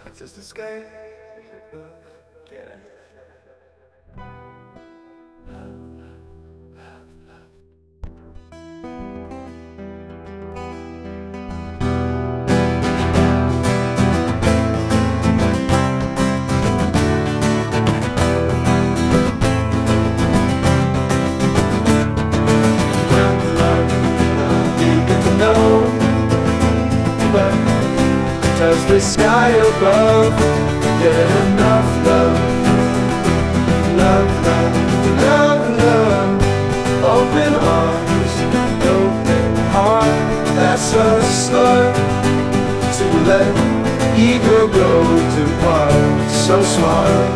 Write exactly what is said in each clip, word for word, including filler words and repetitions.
Just escape. Get it. Does the sky above get enough love? Love, love, love, love. Open arms, open heart. That's a start to let ego go to part. So smart.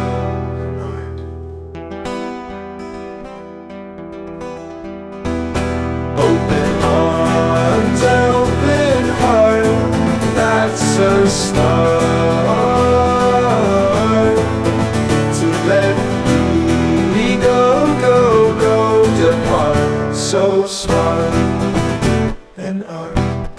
Open arms, open heart. That's a start to let ego go, go depart. So smart and art.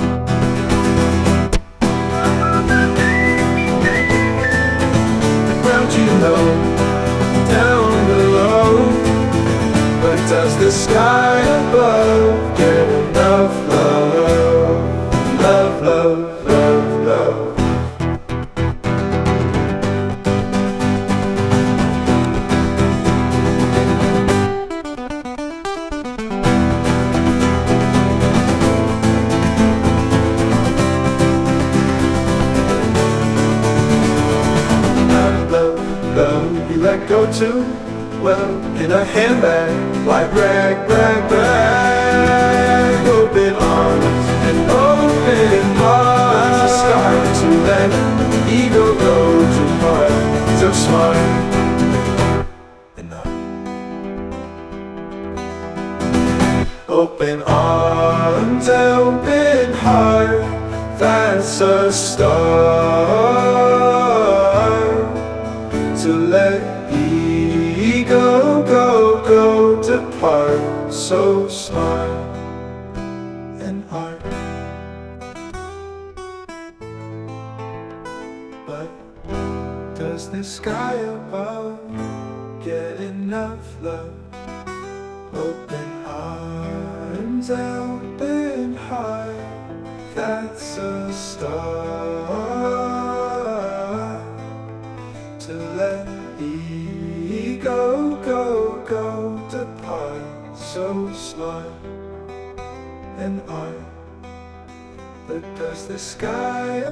Ground you know, down below, but does the sky above get enough love? Love, love, love, love. Love, you let go too well in a handbag, like brag, brag, brag. Open arms and open heart. It's a start to let ego go to part. So smart enough. Open arms, open heart. That's a start to let ego go, go depart. So smart and art. But does the sky above get enough love? Open arms, open heart. That's a start to let ego go, go depart. So smart and art. But does the sky